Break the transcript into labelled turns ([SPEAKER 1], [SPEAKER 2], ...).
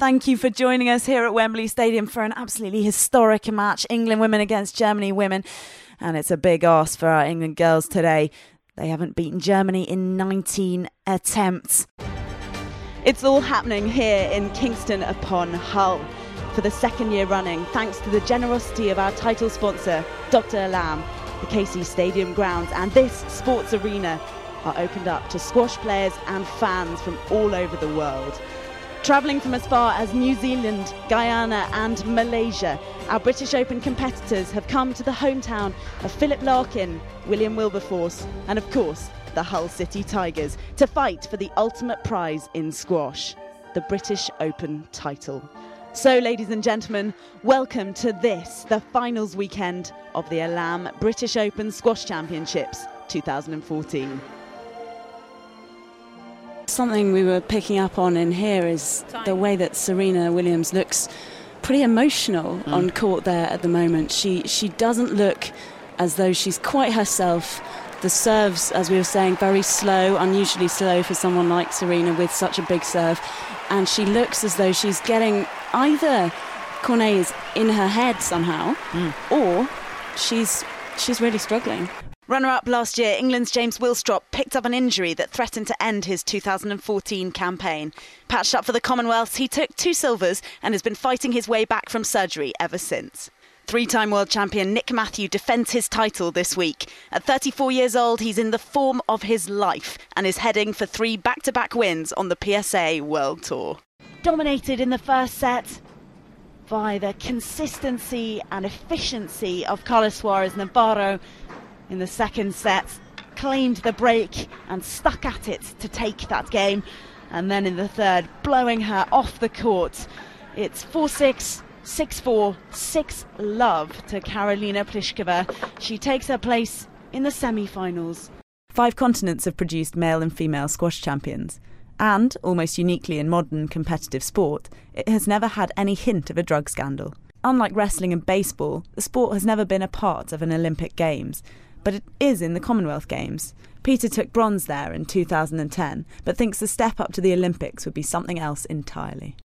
[SPEAKER 1] thank you for joining us here at Wembley Stadium for an absolutely historic match. England women against Germany women. And it's a big ask for our England girls today. They haven't beaten Germany in 19 attempts. It's all happening here in Kingston upon Hull for the second year running, thanks to the generosity of our title sponsor, Dr. Alam. The KC Stadium grounds and this sports arena are opened up to squash players and fans from all over the world. Travelling from as far as New Zealand, Guyana and Malaysia, our British Open competitors have come to the hometown of Philip Larkin, William Wilberforce and of course the Hull City Tigers to fight for the ultimate prize in squash, the British Open title. So ladies and gentlemen, welcome to this, the finals weekend of the Alam British Open Squash Championships 2014.
[SPEAKER 2] Something we were picking up on in here is the way that Serena Williams looks pretty emotional on court there at the moment. She doesn't look as though she's quite herself. The serves, as we were saying, very slow, unusually slow for someone like Serena with such a big serve. And she looks as though she's getting either Cornet is in her head somehow or she's really struggling.
[SPEAKER 1] Runner-up last year, England's James Willstrop picked up an injury that threatened to end his 2014 campaign. Patched up for the Commonwealths, he took 2 silvers and has been fighting his way back from surgery ever since. 3-time world champion Nick Matthew defends his title this week. At 34 years old, he's in the form of his life and is heading for 3 back-to-back wins on the PSA World Tour. Dominated in the first set by the consistency and efficiency of Carlos Suarez Navarro. In the second set, claimed the break and stuck at it to take that game. And then in the third, blowing her off the court. It's 4-6, 6-4, 6-love to Karolina Pliskova. She takes her place in the semi-finals. 5 continents have produced male and female squash champions. And, almost uniquely in modern competitive sport, it has never had any hint of a drug scandal. Unlike wrestling and baseball, the sport has never been a part of an Olympic Games. But it is in the Commonwealth Games. Peter took bronze there in 2010, but thinks the step up to the Olympics would be something else entirely.